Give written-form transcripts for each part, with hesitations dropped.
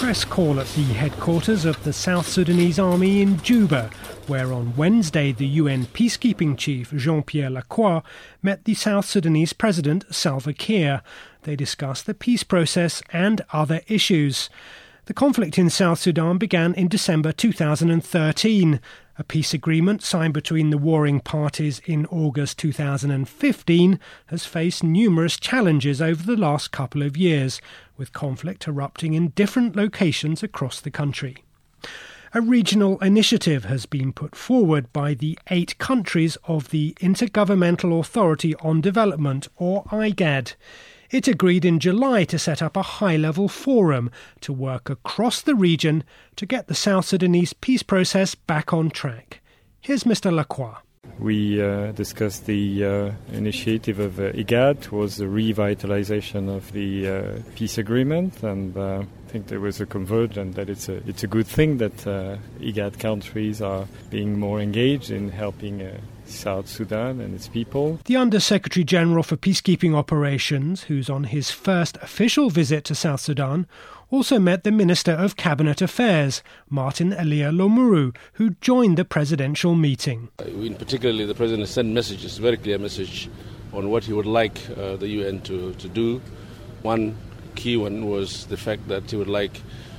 press call at the headquarters of the South Sudanese Army in Juba, where on Wednesday the UN peacekeeping chief Jean-Pierre Lacroix met the South Sudanese President Salva Kiir. They discussed the peace process and other issues. The conflict in South Sudan began in December 2013. A peace agreement signed between the warring parties in August 2015 has faced numerous challenges over the last couple of years, with conflict erupting in different locations across the country. A regional initiative has been put forward by the 8 countries of the Intergovernmental Authority on Development, or IGAD. It agreed in July to set up a high-level forum to work across the region to get the South Sudanese peace process back on track. Here's Mr. Lacroix. We discussed the initiative of IGAD towards the revitalization of the peace agreement, and I think there was a convergence that it's a good thing that IGAD countries are being more engaged in helping South Sudan and its people. The Under-Secretary General for Peacekeeping Operations, who's on his first official visit to South Sudan, also met the Minister of Cabinet Affairs, Martin Elia Lomuru, who joined the presidential meeting. In particular, the President sent messages, very clear message, on what he would like the UN to do. One key one was the fact that he would like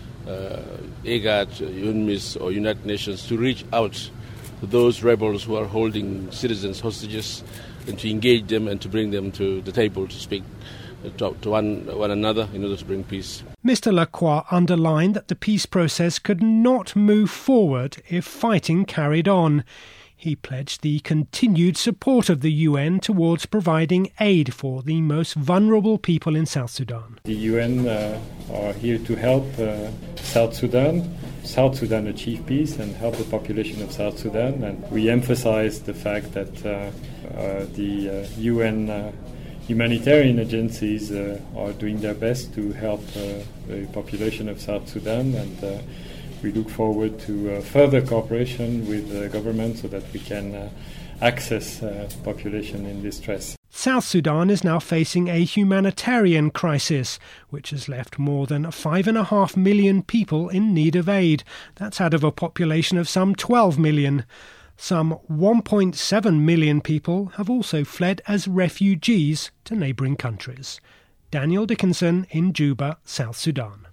IGAD, UNMISS or United Nations to reach out to those rebels who are holding citizens hostages and to engage them and to bring them to the table to speak to one another in order to bring peace. Mr. Lacroix underlined that the peace process could not move forward if fighting carried on. He pledged the continued support of the UN towards providing aid for the most vulnerable people in South Sudan. The UN are here to help South Sudan achieve peace and help the population of South Sudan. And we emphasize the fact that the UN humanitarian agencies are doing their best to help the population of South Sudan, and we look forward to further cooperation with the government so that we can access population in distress. South Sudan is now facing a humanitarian crisis, which has left more than 5.5 million people in need of aid. That's out of a population of some 12 million. Some 1.7 million people have also fled as refugees to neighbouring countries. Daniel Dickinson in Juba, South Sudan.